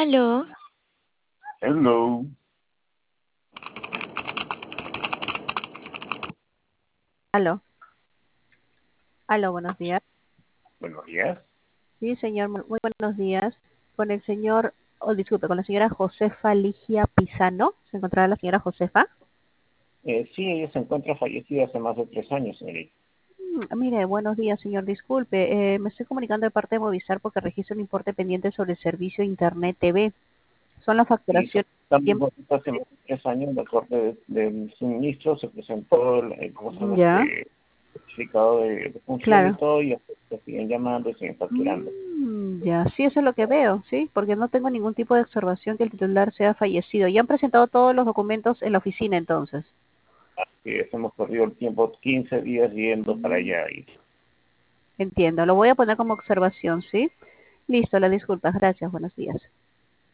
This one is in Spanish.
Aló, Hello, Aló, aló, buenos días. buenos días. Sí, señor, muy buenos días. Con el señor, disculpe, con la señora Josefa Ligia Pisano. ¿Se encontrará la señora Josefa? Sí, ella se encuentra fallecida hace más de 3 años, señorita. Mire, buenos días, señor, disculpe. Me estoy comunicando de parte de Movistar porque registro un importe pendiente sobre el servicio Internet TV. Son las Y facturaciones. estamos hace más de 3 años, la Corte del Suministro se presentó ¿cómo se llama? Ya, Certificado de función y claro. todo, y se siguen llamando y siguen facturando. Ya, sí, eso es lo que veo, sí, porque no tengo ningún tipo de observación que el titular sea fallecido. ¿Ya han presentado todos los documentos en la oficina entonces? Que hemos corrido el tiempo 15 días yendo para allá y Entiendo, lo voy a poner como observación, ¿sí? Listo, las disculpas. Gracias, buenos días.